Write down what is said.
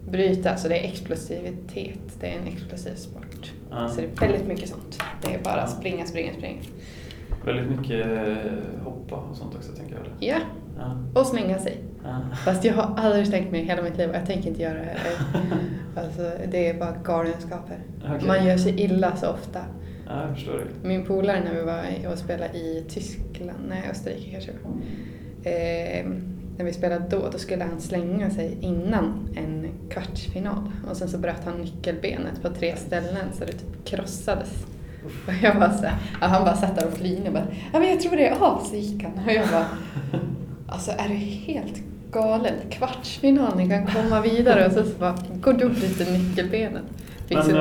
bryta, så det är explosivitet. Det är en explosiv sport. Så det är väldigt mycket sånt. Det är bara springa. Väldigt mycket hoppa och sånt också, tänker jag. Ja, och slänga sig. Fast jag har aldrig tänkt mig hela mitt liv och jag tänker inte göra det. Alltså, det är bara galenskaper. Okay. Man gör sig illa så ofta. Ja, jag förstår det. Min polare när vi var och spelade i Tyskland, Österrike kanske. När vi spelade då skulle han slänga sig innan en kvartsfinal. Och sen så bröt han nyckelbenet på 3 ställen så det typ krossades. Och jag bara så här, han bara satt där och flinade och bara, ja men jag tror det är av, så gick han. Och jag bara, alltså är det helt galet? Kvartsfinal, ni kan komma vidare. Och så bara, går du upp lite nyckelbenet. Men